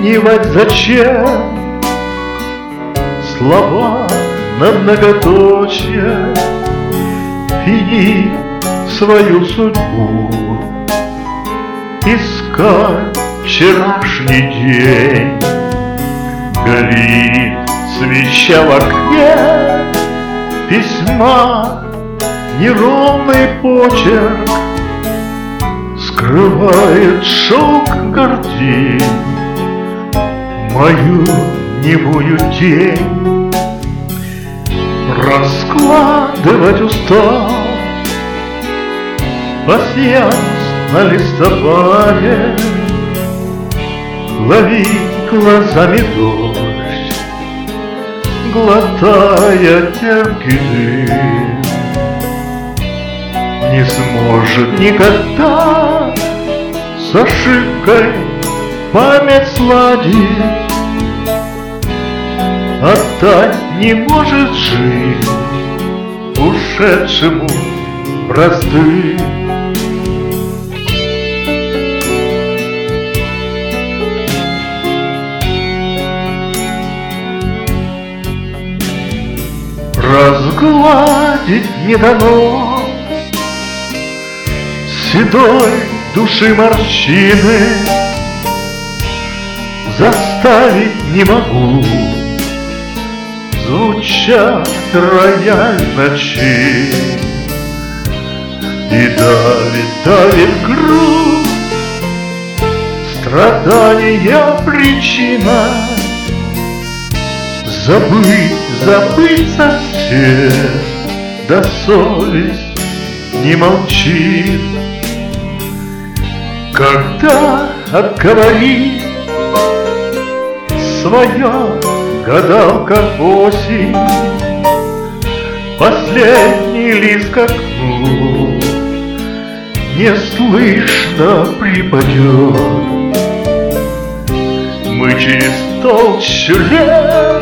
объяснивать зачем слова на многоточие, вини свою судьбу, искать вчерашний день. Горит свеча в окне, письма неровный почерк скрывает шелк гордей мою немую тень. Раскладывать устал пасьянс на листопаде, ловить глазами дождь, глотая терпкий дым. Не сможет никогда с ошибкой память сладить, отдать не может жизнь ушедшему бразды. Разгладить не дано седой души морщины, заставить не могу звучат рояль ночи. И давит грудь страдания причина. Забыть совсем, да совесть не молчит. Когда отговорит своя гадалка осень, последний лист к окну неслышно припадет. Мы через толщу лет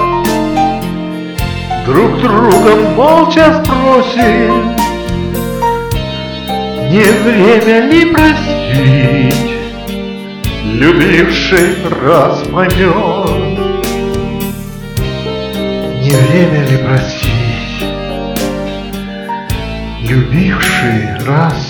друг друга молча спросим, не время ли простить, любивший раз поймет? Не время ли простить, любивший раз